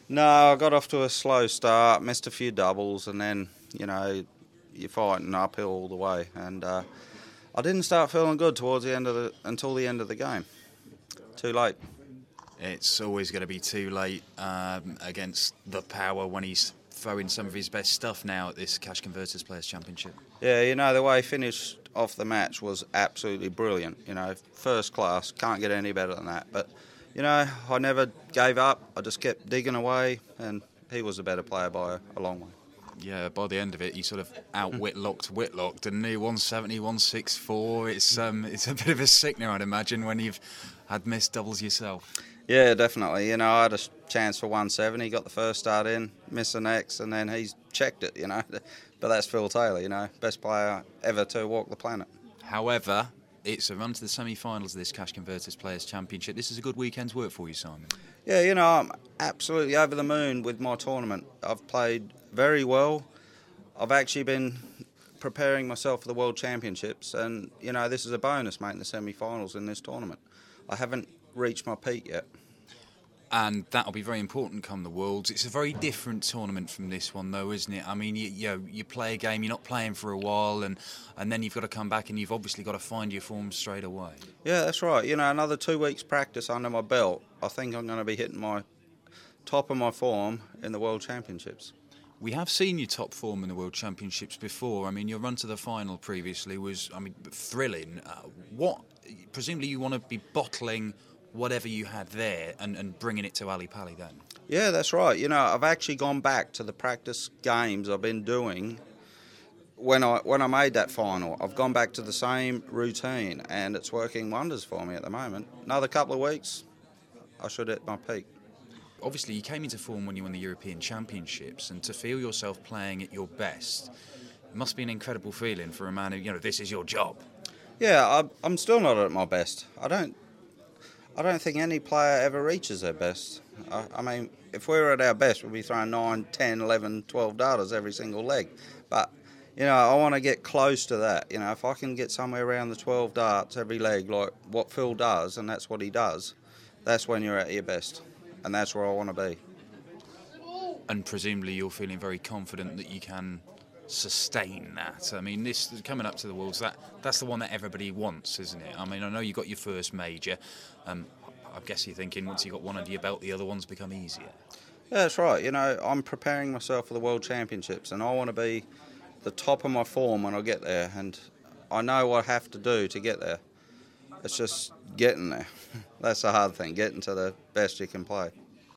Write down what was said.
No, I got off to a slow start, missed a few doubles, and then, you're fighting uphill all the way. And I didn't start feeling good until the end of the game. Too late. It's always going to be too late against the Power when he's throwing some of his best stuff now at this Cash Converters Players Championship. Yeah, the way he finished off the match was absolutely brilliant. First class, can't get any better than that. But, I never gave up. I just kept digging away, and he was a better player by a long way. Yeah, by the end of it, you sort of out-Whitlocked, didn't he? 170, 164. It's a bit of a sickener, I'd imagine, when you've had missed doubles yourself. Yeah, definitely. I had a chance for 170, got the first start in, missed the next, and then he's checked it, But that's Phil Taylor, best player ever to walk the planet. However, it's a run to the semi-finals of this Cash Converters Players Championship. This is a good weekend's work for you, Simon. Yeah, I'm absolutely over the moon with my tournament. I've played very well. I've actually been preparing myself for the World Championships, and, this is a bonus, making the semi-finals in this tournament. I haven't reached my peak yet. And that'll be very important come the Worlds. It's a very different tournament from this one, though, isn't it? I mean, you play a game, you're not playing for a while, and then you've got to come back and you've obviously got to find your form straight away. Yeah, that's right. Another 2 weeks practice under my belt, I think I'm going to be hitting my top of my form in the World Championships. We have seen you top form in the World Championships before. I mean, your run to the final previously was, thrilling. Presumably you want to be bottling whatever you had there and bringing it to Ali Pali then? Yeah, that's right. I've actually gone back to the practice games I've been doing when I made that final. I've gone back to the same routine, and it's working wonders for me at the moment. Another couple of weeks, I should hit my peak. Obviously, you came into form when you won the European Championships, and to feel yourself playing at your best must be an incredible feeling for a man who, this is your job. Yeah, I'm still not at my best. I don't think any player ever reaches their best. I mean, if we were at our best, we'd be throwing 9, 10, 11, 12 darters every single leg. But, I want to get close to that. If I can get somewhere around the 12 darts every leg, like what Phil does, and that's what he does, that's when you're at your best. And that's where I want to be. And presumably you're feeling very confident that you can sustain that. I mean, this coming up to the Worlds, that's the one that everybody wants, isn't it? I mean, I know you got your first major. I guess you're thinking once you got one under your belt, the other ones become easier. Yeah, that's right. I'm preparing myself for the World Championships, and I want to be the top of my form when I get there, and I know what I have to do to get there. It's just getting there. That's the hard thing, getting to the best you can play.